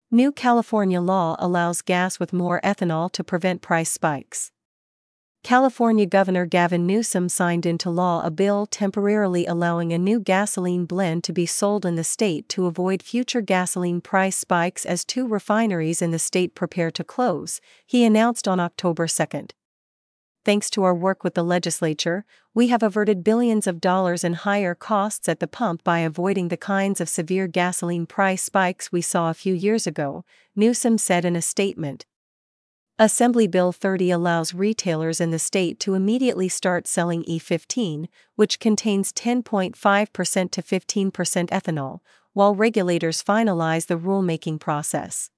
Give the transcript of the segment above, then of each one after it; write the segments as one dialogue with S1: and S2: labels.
S1: New California law allows gas with more ethanol to prevent price spikes. California Governor Gavin Newsom signed into law a bill temporarily allowing a new gasoline blend to be sold in the state to avoid future gasoline price spikes as 2 refineries in the state prepare to close, he announced on October 2. Thanks to our work with the legislature, we have averted billions of dollars in higher costs at the pump by avoiding the kinds of severe gasoline price spikes we saw a few years ago, Newsom said in a statement. Assembly Bill 30 allows retailers in the state to immediately start selling E15, which contains 10.5% to 15% ethanol, while regulators finalize the rulemaking process.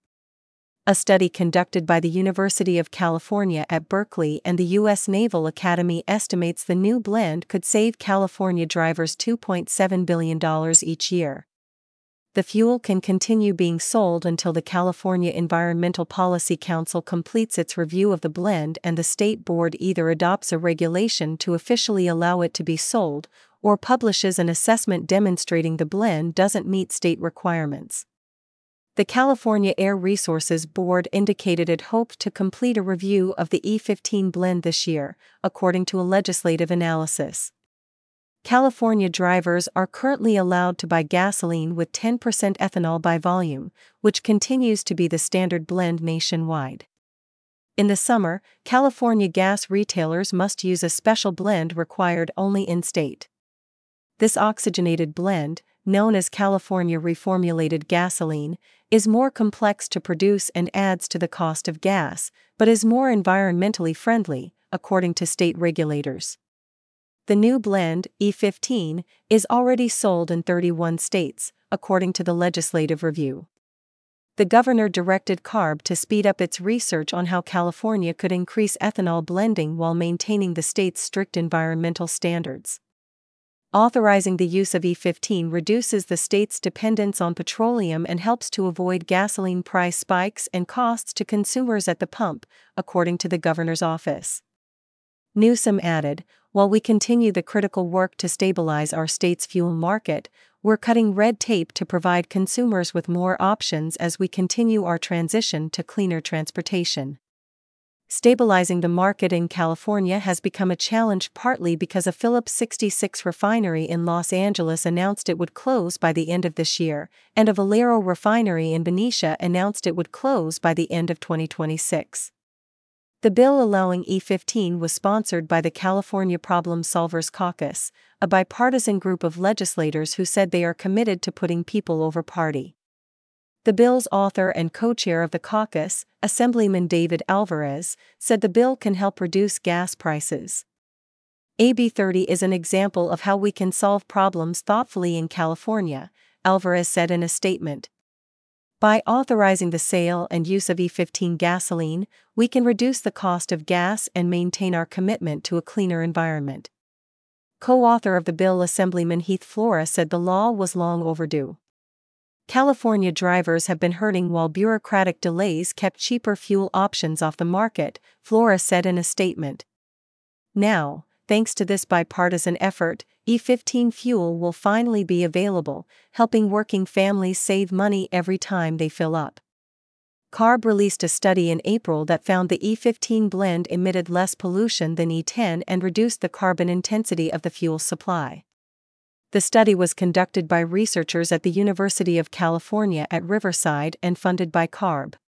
S1: A study conducted by the University of California at Berkeley and the U.S. Naval Academy estimates the new blend could save California drivers $2.7 billion each year. The fuel can continue being sold until the California Environmental Policy Council completes its review of the blend and the state board either adopts a regulation to officially allow it to be sold or publishes an assessment demonstrating the blend doesn't meet state requirements. The California Air Resources Board indicated it hoped to complete a review of the E15 blend this year, according to a legislative analysis. California drivers are currently allowed to buy gasoline with 10% ethanol by volume, which continues to be the standard blend nationwide. In the summer, California gas retailers must use a special blend required only in-state. This oxygenated blend, known as California reformulated gasoline, is more complex to produce and adds to the cost of gas, but is more environmentally friendly, according to state regulators. The new blend, E15, is already sold in 31 states, according to the legislative review. The governor directed CARB to speed up its research on how California could increase ethanol blending while maintaining the state's strict environmental standards. Authorizing the use of E15 reduces the state's dependence on petroleum and helps to avoid gasoline price spikes and costs to consumers at the pump, according to the governor's office. Newsom added, "While we continue the critical work to stabilize our state's fuel market, we're cutting red tape to provide consumers with more options as we continue our transition to cleaner transportation." Stabilizing the market in California has become a challenge partly because a Phillips 66 refinery in Los Angeles announced it would close by the end of this year, and a Valero refinery in Benicia announced it would close by the end of 2026. The bill allowing E15 was sponsored by the California Problem Solvers Caucus, a bipartisan group of legislators who said they are committed to putting people over party. The bill's author and co-chair of the caucus, Assemblyman David Alvarez, said the bill can help reduce gas prices. AB 30 is an example of how we can solve problems thoughtfully in California, Alvarez said in a statement. By authorizing the sale and use of E15 gasoline, we can reduce the cost of gas and maintain our commitment to a cleaner environment. Co-author of the bill, Assemblyman Heath Flora, said the law was long overdue. California drivers have been hurting while bureaucratic delays kept cheaper fuel options off the market, Flora said in a statement. Now, thanks to this bipartisan effort, E15 fuel will finally be available, helping working families save money every time they fill up. CARB released a study in April that found the E15 blend emitted less pollution than E10 and reduced the carbon intensity of the fuel supply. The study was conducted by researchers at the University of California at Riverside and funded by CARB.